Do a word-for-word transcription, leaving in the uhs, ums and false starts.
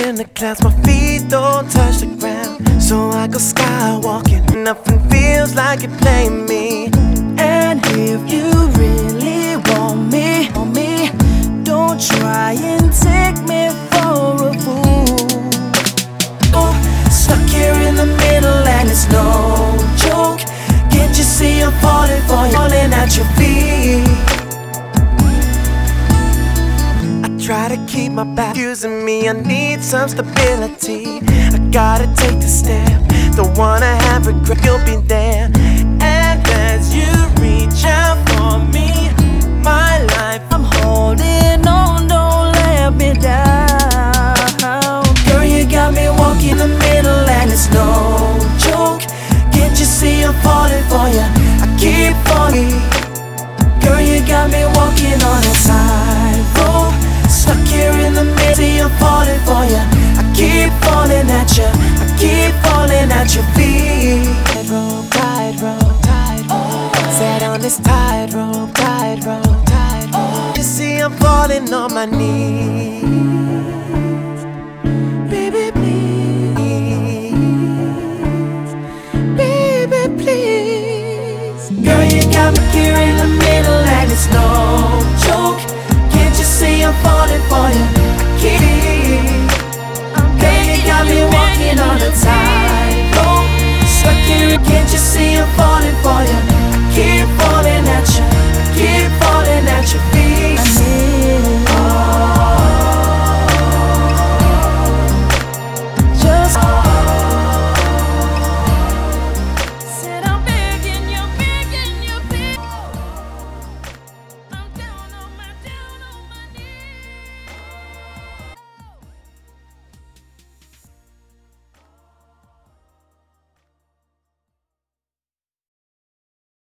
in the clouds, my feet don't touch the ground. So I go skywalking, nothing feels like you're playing me. And if you really want me, want me, don't try and take me for a fool. Oh, stuck here in the middle and it's no joke. Can't you see I'm falling for you, falling at your feet? Try to keep my back using me, I need some stability. I gotta take the step, don't wanna have regret, you'll be there. And as you reach out for me, my life, I'm holding on, don't let me down. Girl, you got me walking in the middle and it's no joke. Can't you see I'm falling for you? I keep falling. Girl, you got me walking on a tightrope. Stuck here in the middle, see I'm falling for ya. I keep falling at ya, I keep falling at your feet. Tightrope, tightrope, tightrope. Sat on this tightrope, tightrope, tightrope. You see I'm falling on my knees.